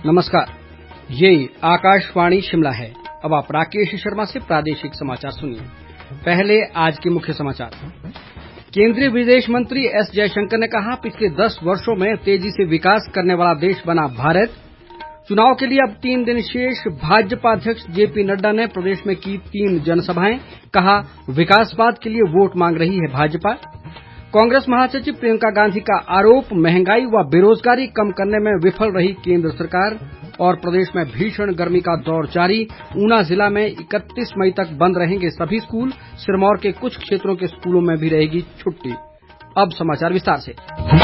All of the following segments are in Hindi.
नमस्कार, ये आकाशवाणी शिमला है। अब आप राकेश शर्मा से प्रादेशिक समाचार सुनिए। पहले आज के मुख्य समाचार। केंद्रीय विदेश मंत्री एस जयशंकर ने कहा, पिछले 10 वर्षों में तेजी से विकास करने वाला देश बना भारत। चुनाव के लिए अब 3 दिन शेष। भाजपा अध्यक्ष जेपी नड्डा ने प्रदेश में की 3 जनसभाएं। कहा, विकासवाद के लिए वोट मांग रही है भाजपा। कांग्रेस महासचिव प्रियंका गांधी का आरोप, महंगाई व बेरोजगारी कम करने में विफल रही केंद्र सरकार। और प्रदेश में भीषण गर्मी का दौर जारी। ऊना जिला में 31 मई तक बंद रहेंगे सभी स्कूल। सिरमौर के कुछ क्षेत्रों के स्कूलों में भी रहेगी छुट्टी। अब समाचार विस्तार से।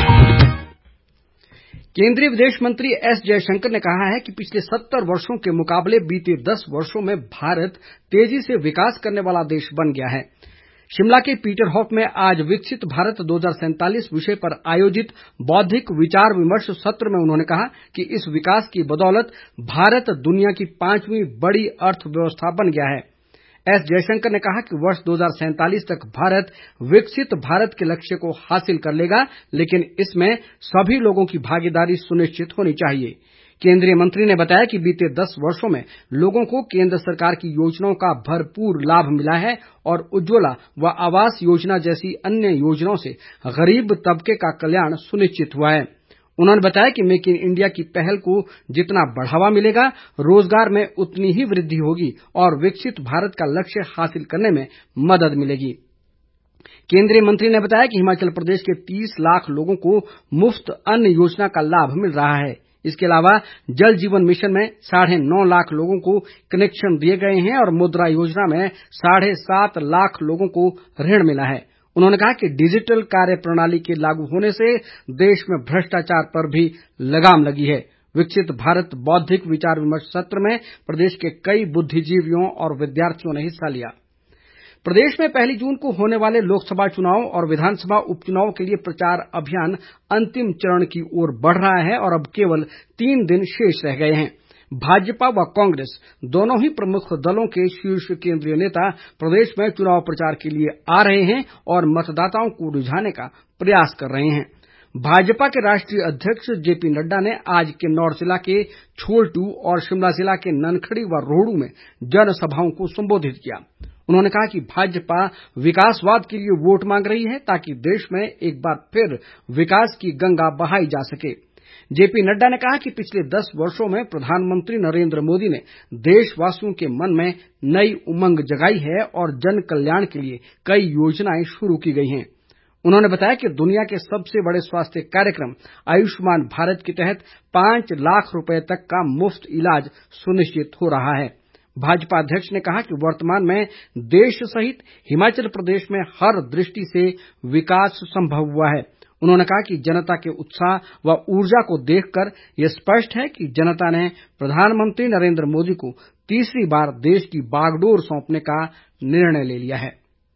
केंद्रीय विदेश मंत्री एस जयशंकर ने कहा है कि पिछले 70 वर्षों के मुकाबले बीते 10 वर्षों में भारत तेजी से विकास करने वाला देश बन गया है। शिमला के पीटरहॉफ में आज विकसित भारत 2047 विषय पर आयोजित बौद्धिक विचार विमर्श सत्र में उन्होंने कहा कि इस विकास की बदौलत भारत दुनिया की 5वीं बड़ी अर्थव्यवस्था बन गया है। एस जयशंकर ने कहा कि वर्ष 2047 तक भारत विकसित भारत के लक्ष्य को हासिल कर लेगा, लेकिन इसमें सभी लोगों की भागीदारी सुनिश्चित होनी चाहिए। केंद्रीय मंत्री ने बताया कि बीते 10 वर्षों में लोगों को केंद्र सरकार की योजनाओं का भरपूर लाभ मिला है और उज्ज्वला व आवास योजना जैसी अन्य योजनाओं से गरीब तबके का कल्याण सुनिश्चित हुआ है। उन्होंने बताया कि मेक इन इंडिया की पहल को जितना बढ़ावा मिलेगा, रोजगार में उतनी ही वृद्धि होगी और विकसित भारत का लक्ष्य हासिल करने में मदद मिलेगी। केंद्रीय मंत्री ने बताया कि हिमाचल प्रदेश के 30 लाख लोगों को मुफ्त अन्न योजना का लाभ मिल रहा है। इसके अलावा जल जीवन मिशन में 9.5 लाख लोगों को कनेक्शन दिए गए हैं और मुद्रा योजना में 7.5 लाख लोगों को ऋण मिला है। उन्होंने कहा कि डिजिटल कार्य प्रणाली के लागू होने से देश में भ्रष्टाचार पर भी लगाम लगी है। विकसित भारत बौद्धिक विचार विमर्श सत्र में प्रदेश के कई बुद्धिजीवियों और विद्यार्थियों ने हिस्सा लिया। प्रदेश में 1 जून को होने वाले लोकसभा चुनाव और विधानसभा उपचुनाव के लिए प्रचार अभियान अंतिम चरण की ओर बढ़ रहा है और अब केवल 3 दिन शेष रह गए हैं। भाजपा व कांग्रेस दोनों ही प्रमुख दलों के शीर्ष केंद्रीय नेता प्रदेश में चुनाव प्रचार के लिए आ रहे हैं और मतदाताओं को रिझाने का प्रयास कर रहे हैं। भाजपा के राष्ट्रीय अध्यक्ष जेपी नड्डा ने आज किन्नौर जिला के छोलटू और शिमला जिला के ननखड़ी व रोहडू में जनसभाओं को संबोधित किया। उन्होंने कहा कि भाजपा विकासवाद के लिए वोट मांग रही है ताकि देश में एक बार फिर विकास की गंगा बहाई जा सके। जेपी नड्डा ने कहा कि पिछले 10 वर्षों में प्रधानमंत्री नरेंद्र मोदी ने देशवासियों के मन में नई उमंग जगाई है और जन कल्याण के लिए कई योजनाएं शुरू की गई हैं। उन्होंने बताया कि दुनिया के सबसे बड़े स्वास्थ्य कार्यक्रम आयुष्मान भारत के तहत 5 लाख रुपए तक का मुफ्त इलाज सुनिश्चित हो रहा है। भाजपा अध्यक्ष ने कहा कि वर्तमान में देश सहित हिमाचल प्रदेश में हर दृष्टि से विकास संभव हुआ है। उन्होंने कहा कि जनता के उत्साह व ऊर्जा को देखकर यह स्पष्ट है कि जनता ने प्रधानमंत्री नरेंद्र मोदी को तीसरी बार देश की बागडोर सौंपने का निर्णय ले लिया है।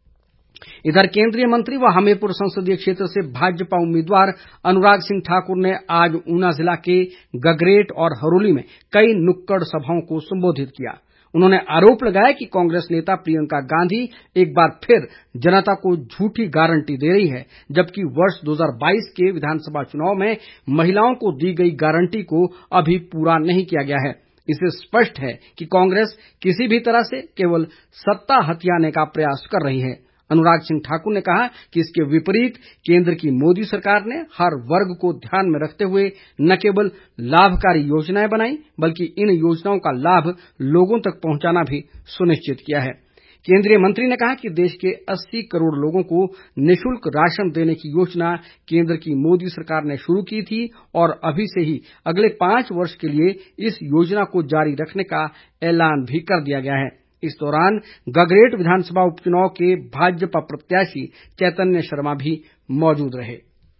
इधर केंद्रीय मंत्री व हमीरपुर संसदीय क्षेत्र से भाजपा उम्मीदवार अनुराग सिंह ठाकुर ने आज ऊना जिला के गगरेट और हरोली में कई नुक्कड़ सभाओं को संबोधित किया। उन्होंने आरोप लगाया कि कांग्रेस नेता प्रियंका गांधी एक बार फिर जनता को झूठी गारंटी दे रही है, जबकि वर्ष 2022 के विधानसभा चुनाव में महिलाओं को दी गई गारंटी को अभी पूरा नहीं किया गया है। इससे स्पष्ट है कि कांग्रेस किसी भी तरह से केवल सत्ता हथियाने का प्रयास कर रही है। अनुराग सिंह ठाकुर ने कहा कि इसके विपरीत केंद्र की मोदी सरकार ने हर वर्ग को ध्यान में रखते हुए न केवल लाभकारी योजनाएं बनाई, बल्कि इन योजनाओं का लाभ लोगों तक पहुंचाना भी सुनिश्चित किया है। केंद्रीय मंत्री ने कहा कि देश के 80 करोड़ लोगों को निःशुल्क राशन देने की योजना केंद्र की मोदी सरकार ने शुरू की थी और अभी से ही अगले 5 वर्ष के लिए इस योजना को जारी रखने का ऐलान भी कर दिया गया है। इस दौरान गगरेट विधानसभा उपचुनाव के भाजपा प्रत्याशी चैतन्य शर्मा भी मौजूद रहे।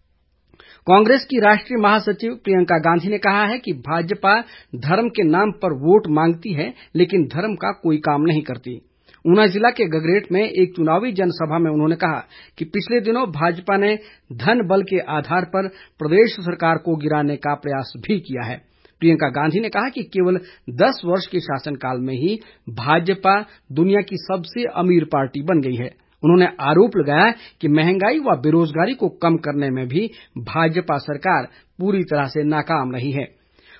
कांग्रेस की राष्ट्रीय महासचिव प्रियंका गांधी ने कहा है कि भाजपा धर्म के नाम पर वोट मांगती है, लेकिन धर्म का कोई काम नहीं करती। ऊना जिला के गगरेट में एक चुनावी जनसभा में उन्होंने कहा कि पिछले दिनों भाजपा ने धन बल के आधार पर प्रदेश सरकार को गिराने का प्रयास भी किया है। प्रियंका गांधी ने कहा कि केवल 10 वर्ष के शासनकाल में ही भाजपा दुनिया की सबसे अमीर पार्टी बन गई है। उन्होंने आरोप लगाया कि महंगाई व बेरोजगारी को कम करने में भी भाजपा सरकार पूरी तरह से नाकाम रही है।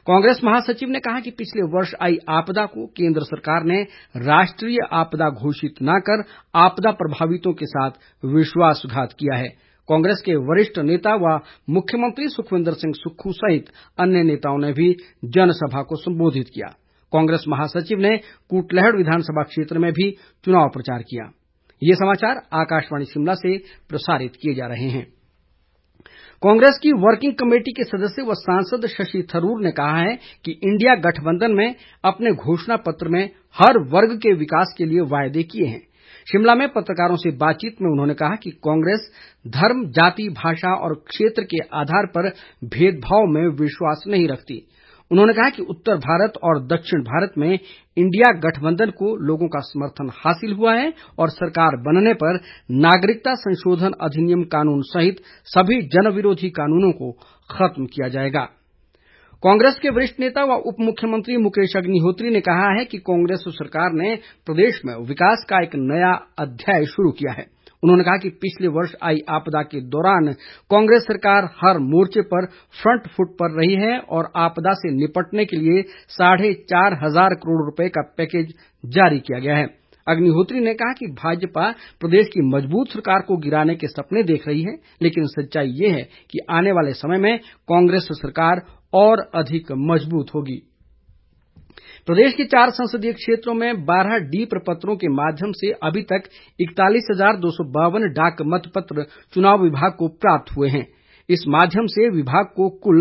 कांग्रेस महासचिव ने कहा कि पिछले वर्ष आई आपदा को केंद्र सरकार ने राष्ट्रीय आपदा घोषित न कर आपदा प्रभावितों के साथ विश्वासघात किया है। कांग्रेस के वरिष्ठ नेता व मुख्यमंत्री सुखविंदर सिंह सुक्खू सहित अन्य नेताओं ने भी जनसभा को संबोधित किया। कांग्रेस महासचिव ने कुटलैहड़ विधानसभा क्षेत्र में भी चुनाव प्रचार किया। ये समाचार आकाशवाणी शिमला से प्रसारित किए जा रहे हैं। कांग्रेस की वर्किंग कमेटी के सदस्य व सांसद शशि थरूर ने कहा है कि इंडिया गठबंधन में अपने घोषणा पत्र में हर वर्ग के विकास के लिए वायदे किए हैं। शिमला में पत्रकारों से बातचीत में उन्होंने कहा कि कांग्रेस धर्म, जाति, भाषा और क्षेत्र के आधार पर भेदभाव में विश्वास नहीं रखती। उन्होंने कहा कि उत्तर भारत और दक्षिण भारत में इंडिया गठबंधन को लोगों का समर्थन हासिल हुआ है और सरकार बनने पर नागरिकता संशोधन अधिनियम कानून सहित सभी जनविरोधी कानूनों को खत्म किया जाएगा। कांग्रेस के वरिष्ठ नेता व उप मुख्यमंत्री मुकेश अग्निहोत्री ने कहा है कि कांग्रेस सरकार ने प्रदेश में विकास का एक नया अध्याय शुरू किया है। उन्होंने कहा कि पिछले वर्ष आई आपदा के दौरान कांग्रेस सरकार हर मोर्चे पर फ्रंट फुट पर रही है और आपदा से निपटने के लिए 4,500 करोड़ रुपए का पैकेज जारी किया गया है। अग्निहोत्री ने कहा कि भाजपा प्रदेश की मजबूत सरकार को गिराने के सपने देख रही है, लेकिन सच्चाई ये है कि आने वाले समय में कांग्रेस सरकार और अधिक मजबूत होगी। प्रदेश के 4 संसदीय क्षेत्रों में 12 डी प्रपत्रों के माध्यम से अभी तक 41,252 डाक मतपत्र चुनाव विभाग को प्राप्त हुए हैं। इस माध्यम से विभाग को कुल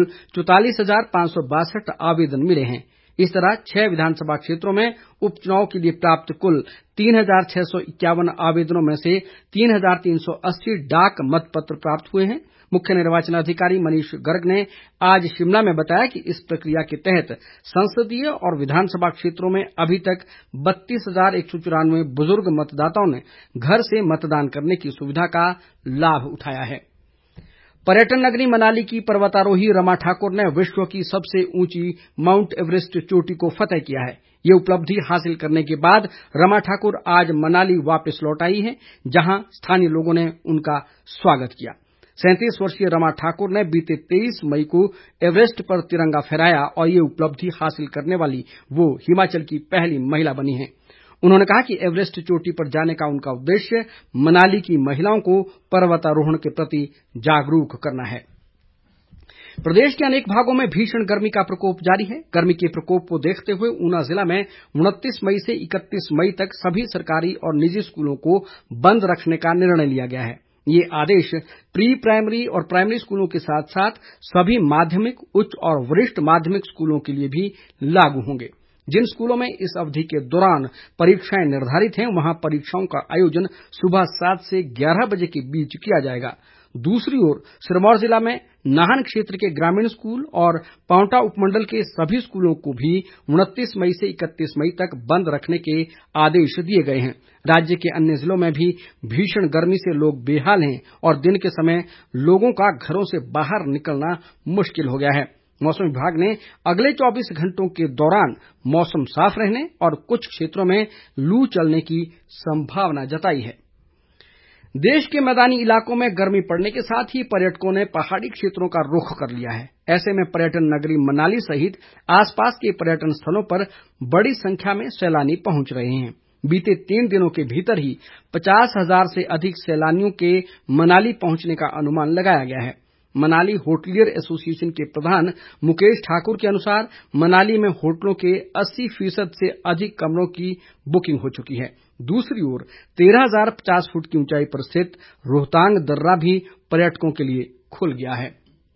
44,562 आवेदन मिले हैं। इस तरह 6 विधानसभा क्षेत्रों में उपचुनाव के लिए प्राप्त कुल 3,651 आवेदनों में से 3,380 डाक मतपत्र प्राप्त हुए हैं। मुख्य निर्वाचन अधिकारी मनीष गर्ग ने आज शिमला में बताया कि इस प्रक्रिया के तहत संसदीय और विधानसभा क्षेत्रों में अभी तक 32,194 बुजुर्ग मतदाताओं ने घर से मतदान करने की सुविधा का लाभ उठाया है। पर्यटन नगरी मनाली की पर्वतारोही रमा ठाकुर ने विश्व की सबसे ऊंची माउंट एवरेस्ट चोटी को फतह किया है। ये उपलब्धि हासिल करने के बाद रमा ठाकुर आज मनाली वापस लौट आई है, जहां स्थानीय लोगों ने उनका स्वागत किया। 37 वर्षीय रमा ठाकुर ने बीते 23 मई को एवरेस्ट पर तिरंगा फहराया और ये उपलब्धि हासिल करने वाली वो हिमाचल की पहली महिला बनी है। उन्होंने कहा कि एवरेस्ट चोटी पर जाने का उनका उद्देश्य मनाली की महिलाओं को पर्वतारोहण के प्रति जागरूक करना है। प्रदेश के अनेक भागों में भीषण गर्मी का प्रकोप जारी है। गर्मी के प्रकोप को देखते हुए ऊना जिला में 29 मई से 31 मई तक सभी सरकारी और निजी स्कूलों को बंद रखने का निर्णय लिया गया है। ये आदेश प्री प्राइमरी और प्राइमरी स्कूलों के साथ साथ सभी माध्यमिक, उच्च और वरिष्ठ माध्यमिक स्कूलों के लिए भी लागू होंगे। जिन स्कूलों में इस अवधि के दौरान परीक्षाएं निर्धारित हैं, वहां परीक्षाओं का आयोजन सुबह 7 से 11 बजे के बीच किया जाएगा। दूसरी ओर सिरमौर जिला में नाहन क्षेत्र के ग्रामीण स्कूल और पांवटा उपमंडल के सभी स्कूलों को भी 29 मई से 31 मई तक बंद रखने के आदेश दिए गए हैं। राज्य के अन्य जिलों में भी भीषण गर्मी से लोग बेहाल हैं और दिन के समय लोगों का घरों से बाहर निकलना मुश्किल हो गया है। मौसम विभाग ने अगले 24 घंटों के दौरान मौसम साफ रहने और कुछ क्षेत्रों में लू चलने की संभावना जताई है। देश के मैदानी इलाकों में गर्मी पड़ने के साथ ही पर्यटकों ने पहाड़ी क्षेत्रों का रुख कर लिया है। ऐसे में पर्यटन नगरी मनाली सहित आसपास के पर्यटन स्थलों पर बड़ी संख्या में सैलानी पहुंच रहे हैं। बीते 3 दिनों के भीतर ही 50,000 से अधिक सैलानियों के मनाली पहुंचने का अनुमान लगाया गया है। मनाली होटलियर एसोसिएशन के प्रधान मुकेश ठाकुर के अनुसार मनाली में होटलों के 80% से अधिक कमरों की बुकिंग हो चुकी है। दूसरी ओर 13,050 फुट की ऊंचाई पर स्थित रोहतांग दर्रा भी पर्यटकों के लिए खुल गया है।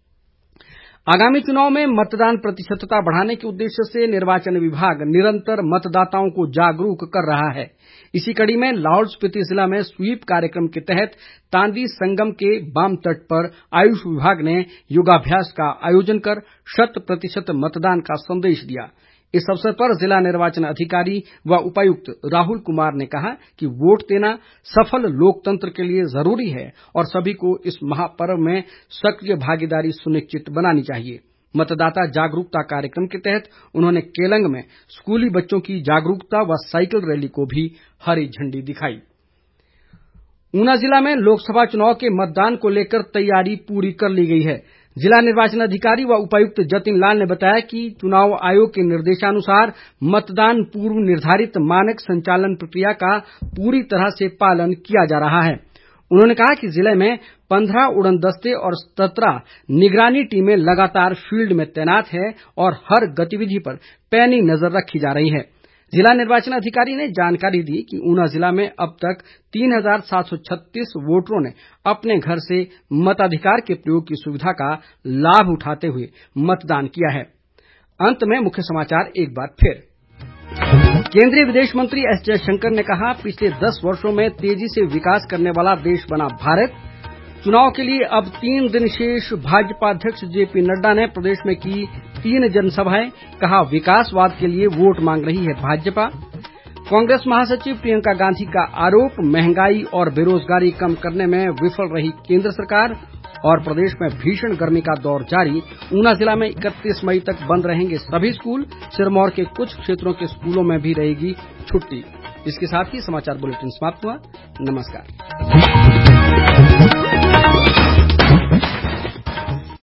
आगामी चुनाव में मतदान प्रतिशतता बढ़ाने के उद्देश्य से निर्वाचन विभाग निरंतर मतदाताओं को जागरूक कर रहा है। इसी कड़ी में लाहौल स्पीति जिला में स्वीप कार्यक्रम के तहत तांदी संगम के बाम तट पर आयुष विभाग ने योगाभ्यास का आयोजन कर 100% मतदान का संदेश दिया। इस अवसर पर जिला निर्वाचन अधिकारी व उपायुक्त राहुल कुमार ने कहा कि वोट देना सफल लोकतंत्र के लिए जरूरी है और सभी को इस महापर्व में सक्रिय भागीदारी सुनिश्चित बनानी चाहिए। मतदाता जागरूकता कार्यक्रम के तहत उन्होंने केलंग में स्कूली बच्चों की जागरूकता व साइकिल रैली को भी हरी झंडी दिखाई। ऊना जिला में लोकसभा चुनाव के मतदान को लेकर तैयारी पूरी कर ली गई है। जिला निर्वाचन अधिकारी व उपायुक्त जतिन लाल ने बताया कि चुनाव आयोग के निर्देशानुसार मतदान पूर्व निर्धारित मानक संचालन प्रक्रिया का पूरी तरह से पालन किया जा रहा है। उन्होंने कहा कि जिले में 15 उड़न दस्ते और 17 निगरानी टीमें लगातार फील्ड में तैनात है और हर गतिविधि पर पैनी नजर रखी जा रही है। जिला निर्वाचन अधिकारी ने जानकारी दी कि ऊना जिला में अब तक 3736 वोटरों ने अपने घर से मताधिकार के प्रयोग की सुविधा का लाभ उठाते हुए मतदान किया है। अंत में मुख्य समाचार एक बार फिर। केंद्रीय विदेश मंत्री एस जयशंकर ने कहा, पिछले 10 वर्षों में तेजी से विकास करने वाला देश बना भारत। चुनाव के लिए अब 3 दिन शेष। भाजपा अध्यक्ष जेपी नड्डा ने प्रदेश में की 3 जनसभाएं, कहा विकासवाद के लिए वोट मांग रही है भाजपा। कांग्रेस महासचिव प्रियंका गांधी का आरोप, महंगाई और बेरोजगारी कम करने में विफल रही केंद्र सरकार। और प्रदेश में भीषण गर्मी का दौर जारी। ऊना जिला में 31 मई तक बंद रहेंगे सभी स्कूल। सिरमौर के कुछ क्षेत्रों के स्कूलों में भी रहेगी छुट्टी। इसके साथ ही समाचार बुलेटिन समाप्त हुआ। नमस्कार।